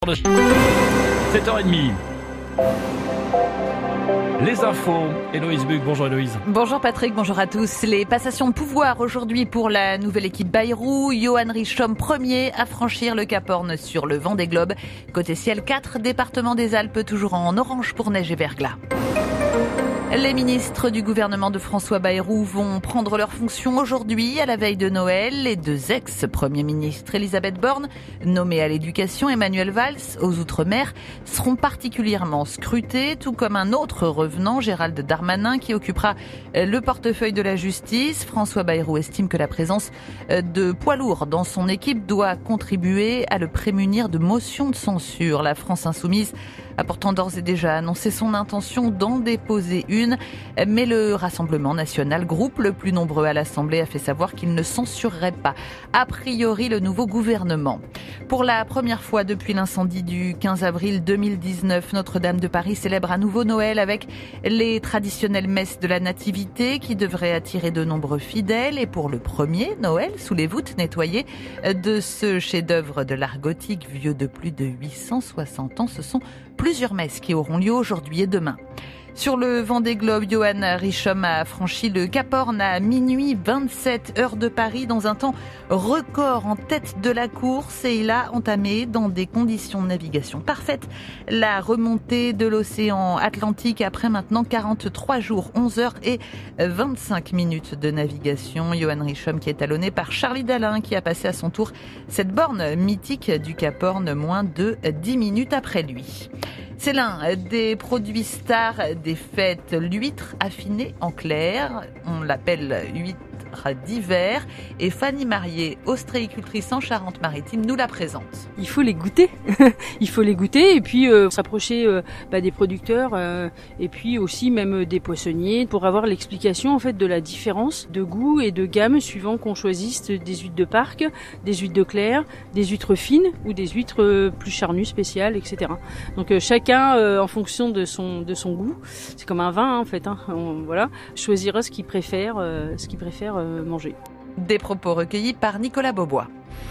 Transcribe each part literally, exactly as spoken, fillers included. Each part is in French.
sept heures trente. Les infos, Héloïse Buc. Bonjour Héloïse. Bonjour Patrick, bonjour à tous. Les passations de pouvoir aujourd'hui pour la nouvelle équipe Bayrou. Johan Richomme, premier à franchir le Cap Horn sur le Vendée Globe. Côté ciel, quatre départements des Alpes toujours en orange pour neige et verglas. Les ministres du gouvernement de François Bayrou vont prendre leurs fonctions aujourd'hui à la veille de Noël. Les deux ex-premiers ministres, Elisabeth Borne, nommée à l'éducation, Emmanuel Valls, aux Outre-mer, seront particulièrement scrutés, tout comme un autre revenant, Gérald Darmanin, qui occupera le portefeuille de la justice. François Bayrou estime que la présence de poids lourds dans son équipe doit contribuer à le prémunir de motions de censure. La France insoumise a pourtant d'ores et déjà annoncé son intention d'en déposer une, mais le Rassemblement national, groupe le plus nombreux à l'Assemblée, a fait savoir qu'il ne censurerait pas, a priori, le nouveau gouvernement. Pour la première fois depuis l'incendie du quinze avril deux mille dix-neuf, Notre-Dame de Paris célèbre à nouveau Noël avec les traditionnelles messes de la Nativité qui devraient attirer de nombreux fidèles. Et pour le premier Noël, sous les voûtes nettoyées de ce chef-d'œuvre de l'art gothique vieux de plus de huit cent soixante ans, ce sont plusieurs messes qui auront lieu aujourd'hui et demain. Sur le Vendée Globe, Johan Richomme a franchi le Cap Horn à minuit vingt-sept heures de Paris dans un temps record en tête de la course et il a entamé dans des conditions de navigation parfaites la remontée de l'océan Atlantique après maintenant quarante-trois jours, onze heures et vingt-cinq minutes de navigation. Johan Richomme qui est talonné par Charlie Dalin qui a passé à son tour cette borne mythique du Cap Horn moins de dix minutes après lui. C'est l'un des produits stars des fêtes, l'huître affinée en clair. On l'appelle huître d'hiver. Et Fanny Marié, ostréicultrice en Charente-Maritime, nous la présente. Il faut les goûter. Il faut les goûter et puis euh, s'approcher euh, bah, des producteurs euh, et puis aussi même des poissonniers pour avoir l'explication en fait de la différence de goût et de gamme suivant qu'on choisisse des huîtres de parc, des huîtres de clair, des huîtres fines ou des huîtres euh, plus charnues, spéciales, et cetera. Donc euh, chacun euh, en fonction de son de son goût, c'est comme un vin hein, en fait. Hein, on, voilà, choisira ce qu'il préfère, euh, ce qu'il préfère euh, manger. Des propos recueillis par Nicolas Beaubois.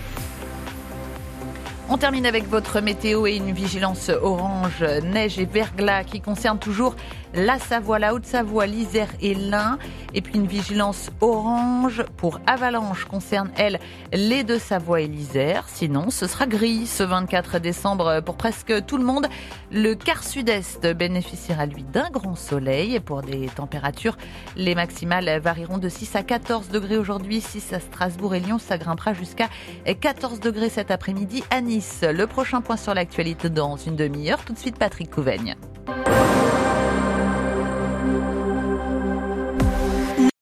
On termine avec votre météo et une vigilance orange, neige et verglas qui concerne toujours la Savoie, la Haute-Savoie, l'Isère et l'Ain. Et puis une vigilance orange pour avalanche concerne, elle, les Deux-Savoie et l'Isère. Sinon, ce sera gris ce vingt-quatre décembre pour presque tout le monde. Le quart sud-est bénéficiera, lui, d'un grand soleil. Et pour des températures, les maximales varieront de six à quatorze degrés aujourd'hui. six à Strasbourg et Lyon, ça grimpera jusqu'à quatorze degrés cet après-midi à Nice. Le prochain point sur l'actualité dans une demi-heure. Tout de suite, Patrick Couvaigne.